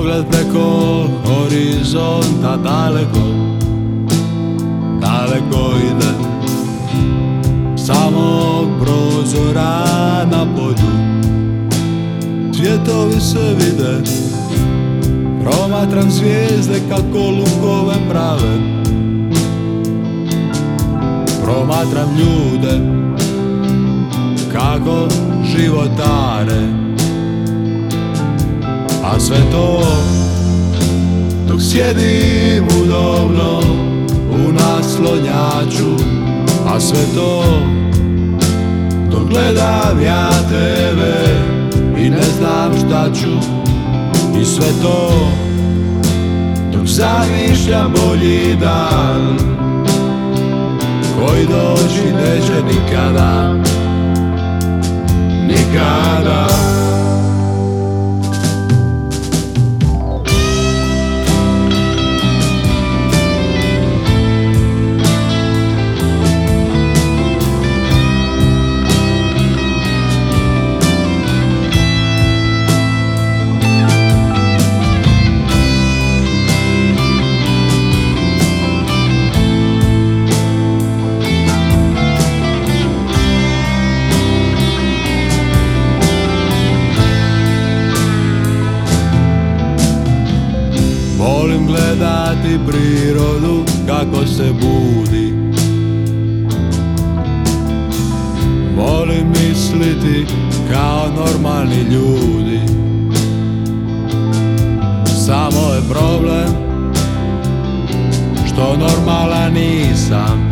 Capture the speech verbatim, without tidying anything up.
Pogled preko horizonta daleko, daleko ide. Samog prozora na polju svjetovi se vide. Promatram zvijezde kako lukove prave. Promatram ljude kako životare. A sve to dok sjedim udobno u naslonjaču. A sve to dok gledam ja tebe i ne znam šta ću. I sve to dok zamišljam bolji dan koji doći neće nikada, nikada. Volim gledati prirodu kako se budi. Volim misliti kao normalni ljudi. Samo je problem što normalan nisam.